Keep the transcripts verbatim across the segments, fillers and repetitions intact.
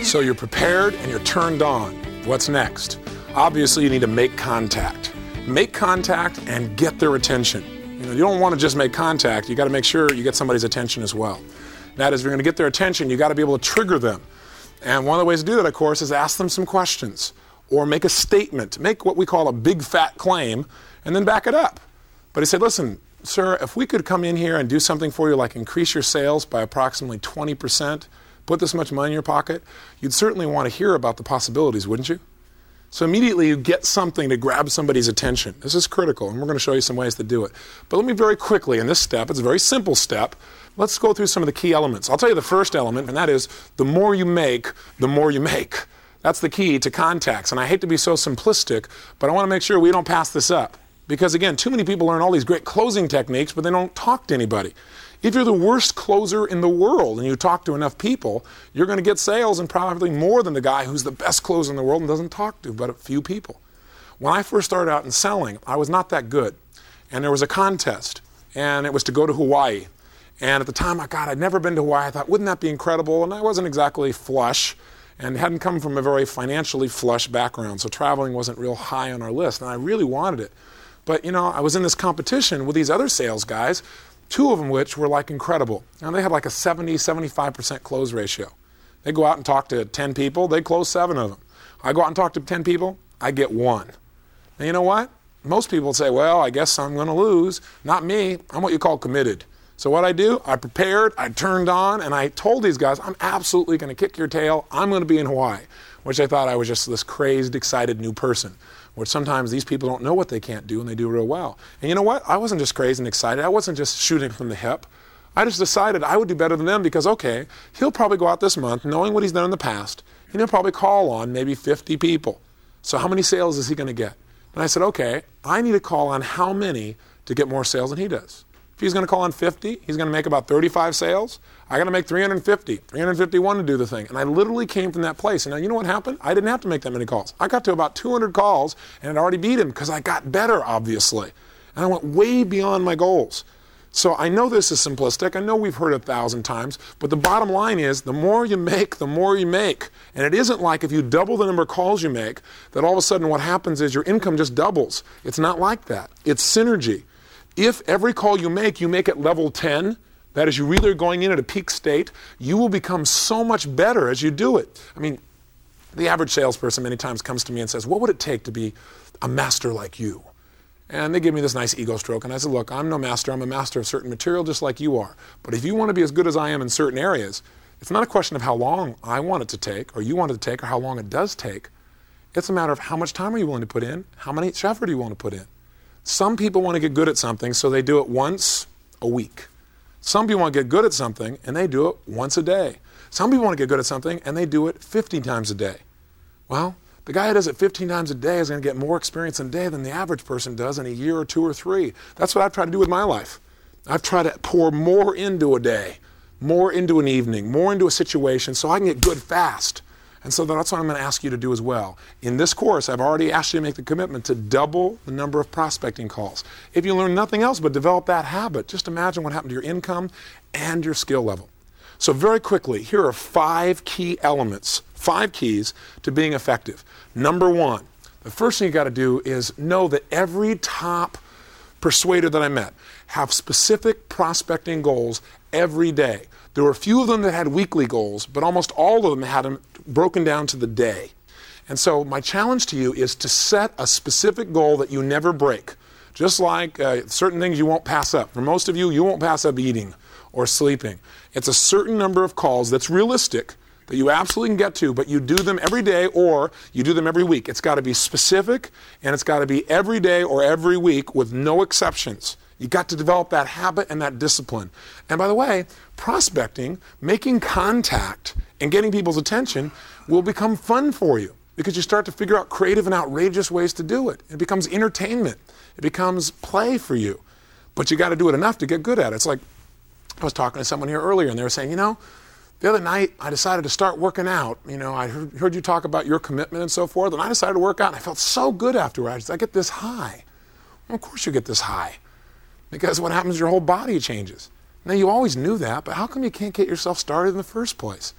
So you're prepared and you're turned on. What's next? Obviously, you need to make contact. Make contact and get their attention. You know, you don't want to just make contact. You got to make sure you get somebody's attention as well. That is, if you're going to get their attention, you got to be able to trigger them. And one of the ways to do that, of course, is ask them some questions or make a statement. Make what we call a big fat claim and then back it up. But he said, listen, sir, if we could come in here and do something for you like increase your sales by approximately twenty percent, put this much money in your pocket, you'd certainly want to hear about the possibilities, wouldn't you? So immediately you get something to grab somebody's attention. This is critical, and we're going to show you some ways to do it. But let me very quickly, in this step, it's a very simple step, let's go through some of the key elements. I'll tell you the first element, and that is the more you make, the more you make. That's the key to contacts. And I hate to be so simplistic, but I want to make sure we don't pass this up. Because again, too many people learn all these great closing techniques, but they don't talk to anybody. If you're the worst closer in the world and you talk to enough people, you're going to get sales and probably more than the guy who's the best closer in the world and doesn't talk to but a few people. When I first started out in selling, I was not that good. And there was a contest, and it was to go to Hawaii. And at the time, I God, I'd never been to Hawaii. I thought, wouldn't that be incredible? And I wasn't exactly flush and hadn't come from a very financially flush background, so traveling wasn't real high on our list, and I really wanted it. But, you know, I was in this competition with these other sales guys, two of them which were like incredible. And they had like a seventy, seventy-five percent close ratio. They go out and talk to ten people, they close seven of them. I go out and talk to ten people, I get one. Now you know what? Most people say, well, I guess I'm going to lose. Not me. I'm what you call committed. So what I do, I prepared, I turned on, and I told these guys, I'm absolutely going to kick your tail. I'm going to be in Hawaii, which I thought I was just this crazed, excited new person. Which sometimes these people don't know what they can't do and they do real well. And you know what? I wasn't just crazy and excited. I wasn't just shooting from the hip. I just decided I would do better than them because, okay, he'll probably go out this month knowing what he's done in the past, and he'll probably call on maybe fifty people. So how many sales is he going to get? And I said, okay, I need to call on how many to get more sales than he does. If he's going to call on fifty, he's going to make about thirty-five sales. I got to make three hundred fifty, three hundred fifty-one to do the thing. And I literally came from that place. And now you know what happened? I didn't have to make that many calls. I got to about two hundred calls and I'd already beat him because I got better, obviously. And I went way beyond my goals. So I know this is simplistic. I know we've heard it a thousand times. But the bottom line is the more you make, the more you make. And it isn't like if you double the number of calls you make, that all of a sudden what happens is your income just doubles. It's not like that. It's synergy. If every call you make, you make at level ten, that is, you really are going in at a peak state, you will become so much better as you do it. I mean, the average salesperson many times comes to me and says, what would it take to be a master like you? And they give me this nice ego stroke, and I said, look, I'm no master. I'm a master of certain material just like you are. But if you want to be as good as I am in certain areas, it's not a question of how long I want it to take, or you want it to take, or how long it does take. It's a matter of how much time are you willing to put in, how much effort are you willing to put in. Some people want to get good at something, so they do it once a week. Some people want to get good at something, and they do it once a day. Some people want to get good at something, and they do it fifty times a day. Well, the guy who does it fifteen times a day is going to get more experience in a day than the average person does in a year or two or three. That's what I've tried to do with my life. I've tried to pour more into a day, more into an evening, more into a situation so I can get good fast. And so that's what I'm going to ask you to do as well. In this course, I've already asked you to make the commitment to double the number of prospecting calls. If you learn nothing else but develop that habit, just imagine what happened to your income and your skill level. So very quickly, here are five key elements, five keys to being effective. Number one, the first thing you got to do is know that every top persuader that I met have specific prospecting goals every day. There were a few of them that had weekly goals, but almost all of them had them broken down to the day. And so my challenge to you is to set a specific goal that you never break. Just like uh, certain things you won't pass up. For most of you, you won't pass up eating or sleeping. It's a certain number of calls that's realistic that you absolutely can get to, but you do them every day or you do them every week. It's got to be specific, and it's got to be every day or every week with no exceptions. You got to develop that habit and that discipline. And by the way, prospecting, making contact, and getting people's attention will become fun for you because you start to figure out creative and outrageous ways to do it. It becomes entertainment. It becomes play for you. But you got to do it enough to get good at it. It's like I was talking to someone here earlier, and they were saying, you know, the other night I decided to start working out. You know, I heard, heard you talk about your commitment and so forth, and I decided to work out, and I felt so good afterwards. I get this high. Well, of course you get this high. Because what happens is your whole body changes. Now, you always knew that, but how come you can't get yourself started in the first place?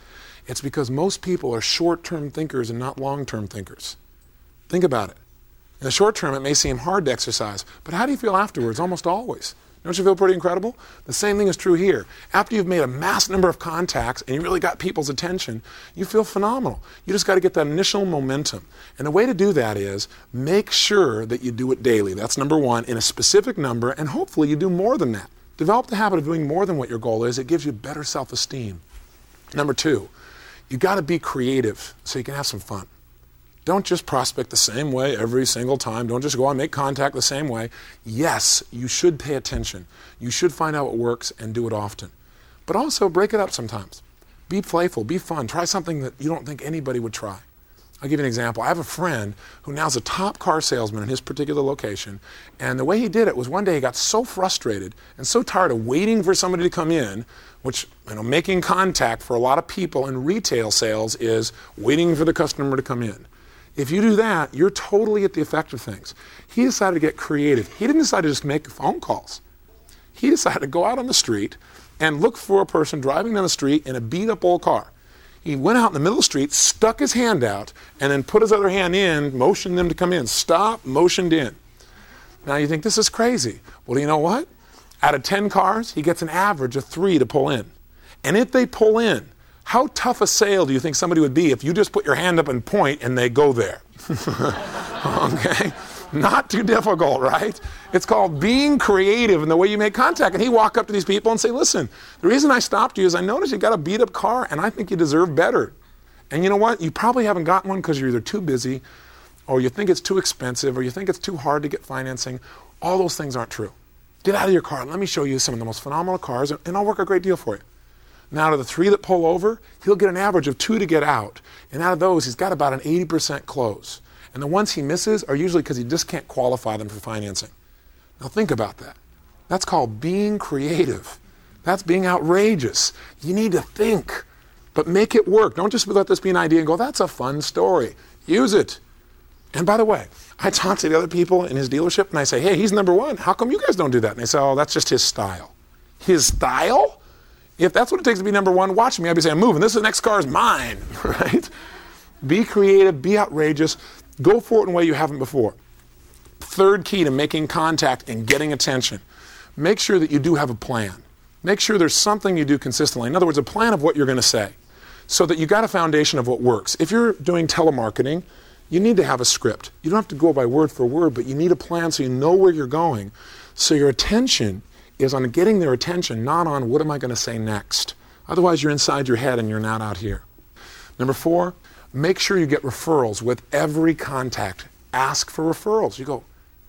It's because most people are short-term thinkers and not long-term thinkers. Think about it. In the short term, it may seem hard to exercise, but how do you feel afterwards? Almost always. Don't you feel pretty incredible? The same thing is true here. After you've made a mass number of contacts and you really got people's attention, you feel phenomenal. You just got to get that initial momentum. And the way to do that is make sure that you do it daily. That's number one, in a specific number, and hopefully you do more than that. Develop the habit of doing more than what your goal is. It gives you better self-esteem. Number two, you got to be creative so you can have some fun. Don't just prospect the same way every single time. Don't just go out and make contact the same way. Yes, you should pay attention. You should find out what works and do it often. But also break it up sometimes. Be playful, be fun. Try something that you don't think anybody would try. I'll give you an example. I have a friend who now is a top car salesman in his particular location, and the way he did it was one day he got so frustrated and so tired of waiting for somebody to come in, which, you know, making contact for a lot of people in retail sales is waiting for the customer to come in. If you do that, you're totally at the effect of things. He decided to get creative. He didn't decide to just make phone calls. He decided to go out on the street and look for a person driving down the street in a beat-up old car. He went out in the middle of the street, stuck his hand out, and then put his other hand in, motioned them to come in. Stop, motioned in. Now you think, this is crazy. Well, you know what? Out of ten cars, he gets an average of three to pull in. And if they pull in, how tough a sale do you think somebody would be if you just put your hand up and point and they go there? Okay? Not too difficult, right? It's called being creative in the way you make contact. And he walked up to these people and say, listen, the reason I stopped you is I noticed you got a beat up car and I think you deserve better. And you know what? You probably haven't gotten one because you're either too busy or you think it's too expensive or you think it's too hard to get financing. All those things aren't true. Get out of your car and let me show you some of the most phenomenal cars and I'll work a great deal for you. Now, out of the three that pull over, he'll get an average of two to get out. And out of those, he's got about an eighty percent close. And the ones he misses are usually because he just can't qualify them for financing. Now think about that. That's called being creative. That's being outrageous. You need to think, but make it work. Don't just let this be an idea and go, that's a fun story. Use it. And by the way, I talk to the other people in his dealership and I say, hey, he's number one. How come you guys don't do that? And they say, oh, that's just his style. His style? If that's what it takes to be number one, watch me. I'd be saying, move, and this next car is mine, right? Be creative, be outrageous, go for it in a way you haven't before. Third key to making contact and getting attention. Make sure that you do have a plan. Make sure there's something you do consistently. In other words, a plan of what you're going to say so that you got a foundation of what works. If you're doing telemarketing, you need to have a script. You don't have to go by word for word, but you need a plan so you know where you're going. So your attention is on getting their attention, not on what am I going to say next. Otherwise, you're inside your head and you're not out here. Number four, make sure you get referrals with every contact. Ask for referrals. You go,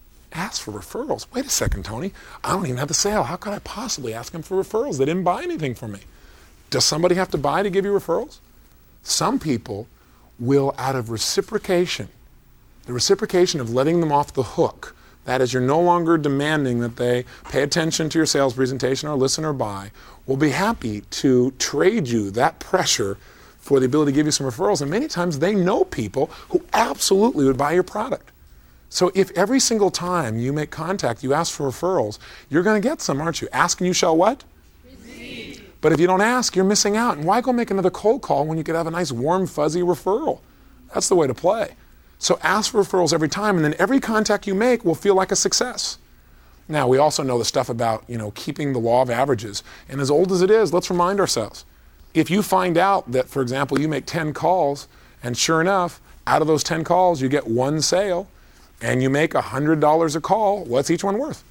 ask for referrals? Wait a second, Tony. I don't even have the sale. How could I possibly ask them for referrals? They didn't buy anything from me. Does somebody have to buy to give you referrals? Some people will, out of reciprocation, the reciprocation of letting them off the hook, that is, you're no longer demanding that they pay attention to your sales presentation or listen or buy, will be happy to trade you that pressure for the ability to give you some referrals. And many times they know people who absolutely would buy your product. So if every single time you make contact, you ask for referrals, you're going to get some, aren't you? Ask and you shall what? Receive. But if you don't ask, you're missing out. And why go make another cold call when you could have a nice, warm, fuzzy referral? That's the way to play. So ask for referrals every time, and then every contact you make will feel like a success. Now, we also know the stuff about, you know, keeping the law of averages. And as old as it is, let's remind ourselves. If you find out that, for example, you make ten calls, and sure enough, out of those ten calls, you get one sale, and you make one hundred dollars a call, what's each one worth?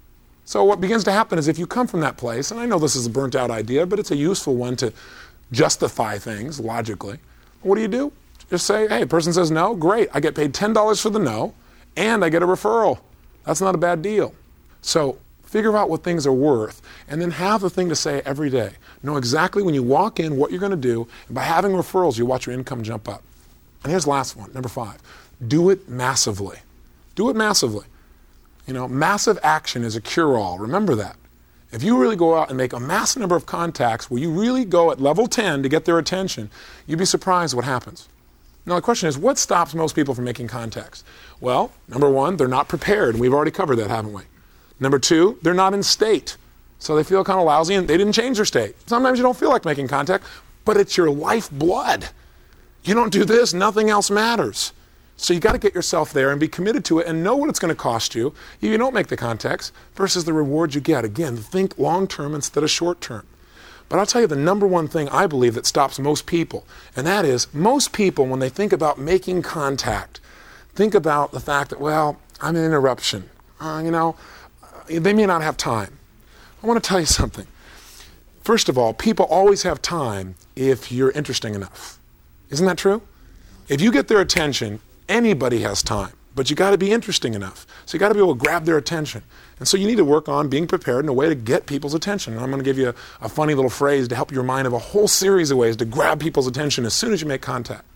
So what begins to happen is if you come from that place, and I know this is a burnt out idea, but it's a useful one to justify things logically, what do you do? Just say, hey, a person says no, great, I get paid ten dollars for the no, and I get a referral. That's not a bad deal. So figure out what things are worth, and then have the thing to say every day. Know exactly when you walk in what you're going to do, and by having referrals, you watch your income jump up. And here's the last one, number five. Do it massively. Do it massively. You know, massive action is a cure-all. Remember that. If you really go out and make a massive number of contacts where you really go at level ten to get their attention, you'd be surprised what happens. Now, the question is, what stops most people from making contacts? Well, number one, they're not prepared. We've already covered that, haven't we? Number two, they're not in state. So they feel kind of lousy and they didn't change their state. Sometimes you don't feel like making contact. but it's your lifeblood. You don't do this, nothing else matters. So you got to get yourself there and be committed to it and know what it's going to cost you if you don't make the contacts versus the reward you get. Again, think long-term instead of short-term. But I'll tell you the number one thing I believe that stops most people, and that is most people, when they think about making contact, think about the fact that, well, I'm an interruption. Uh, you know, they may not have time. I want to tell you something. First of all, people always have time if you're interesting enough. Isn't that true? If you get their attention, anybody has time, but you got to be interesting enough. So you got to be able to grab their attention. And so you need to work on being prepared in a way to get people's attention. And I'm going to give you a, a funny little phrase to help you remind of a whole series of ways to grab people's attention as soon as you make contact.